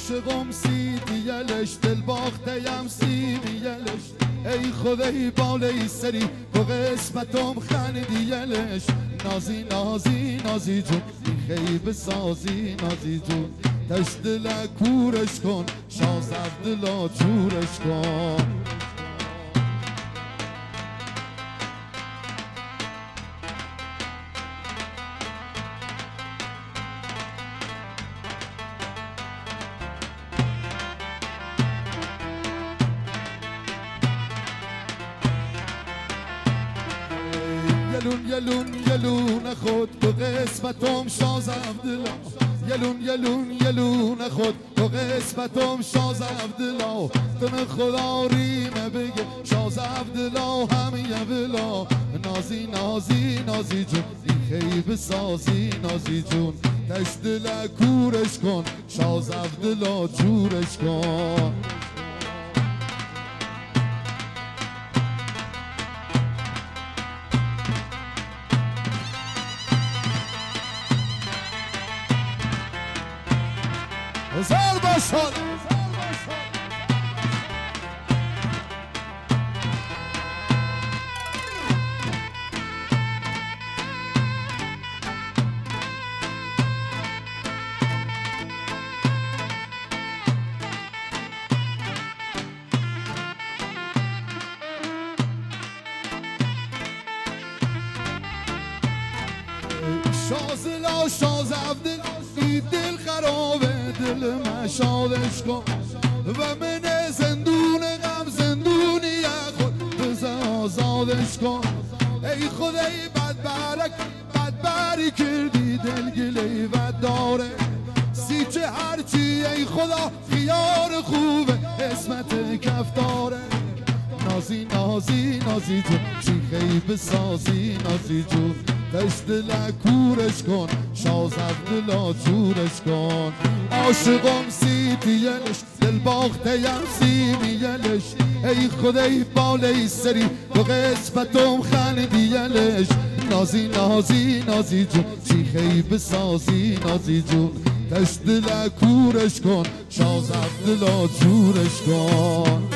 عاشقم سی دیلش دل باختیم سی دیلش ای خدای بالای سری تو قسمتم خندیلش نازی نازی نازی جون خیب سازی نازی جون تشت دل کورش کن شازد دلا چورش کن یلون یلون یلون خود تو قسمتم شازم دلا یلون یلون یلون خود تو قسمتم شازم دلا تن خدا ریمه بگه شازم دلا همه بلا نازی نازی نازی جون این خیب سازی نازی جون تشت دل کورش کن شازم دلا جورش کن هزار باشد شازلا شاز عبدل ای دل خرابه دل مشادش کن و من زندون غم زندونی خود بزن آزادش کن ای خدای بدبری کردی دلگلی و داره سیچه هرچی ای خدا خیار خوبه اسمت کف داره نازی نازی نازی جون چی خیب سازی نازی جون تشت دل کورش کن شازد دلا جورش کن عاشقم سی دیلش دل باختیم سی میلش ای خدای بالای سری تو قسمتم خندیلش نازی نازی نازی جون چی خیب سازی نازی جون تشت دل کورش کن شازد دلا جورش کن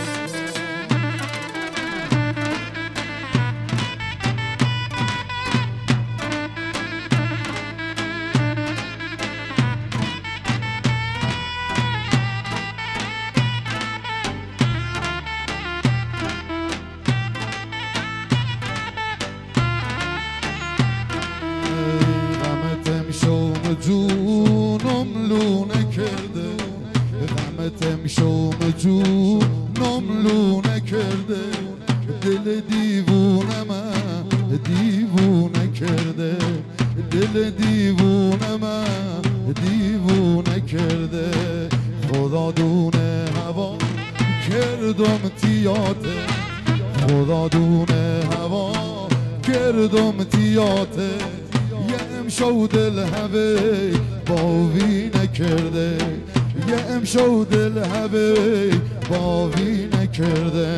جونم لونه کرده غمتم شوم جونم لونه کرده دل دیوونه من دیوونه کرده دل دیوونه من دیوونه کرده خدا دونه هوا کردم تیاته خدا دونه هوا کردم تیاته شو دل هوی باوی نکرده یه امشو دل هوی باوی نکرده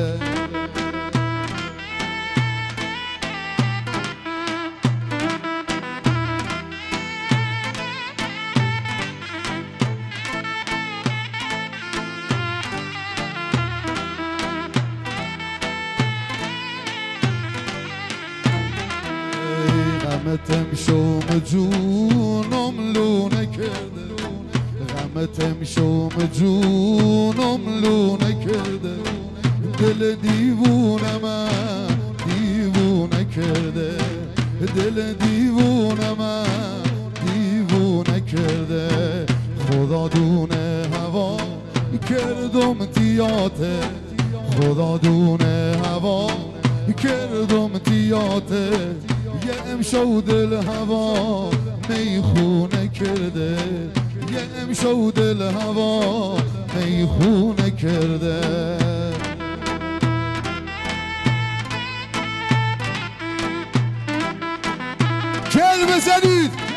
غمتم شوم جونم لونه کرده غمتم شوم جونم لونه کرده دل دیوونه من دیوونه کرده دل دیوونه من دیوونه کرده خدا دونه هوا کردم تیاته خدا دونه هوا کردم تیاته یه امشو دل هوا میخونه کرده یه امشو دل هوا میخونه کرده کل بزنید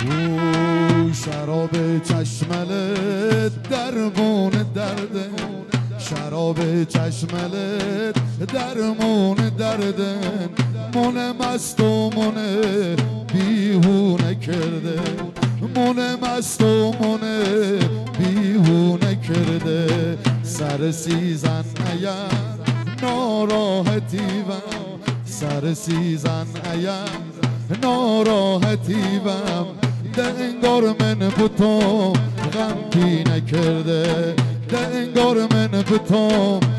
او شراب چشملت درمون درده، شراب چشملت درمون دردن، من مست و من بیهونه کرده، من مست و من بیهونه کرده. سر سیزن اگر ناراحتی وم، سر سیزن اگر ناراحتی وم، ده انگار من بتو غمتی نکرده، ده انگار من بتو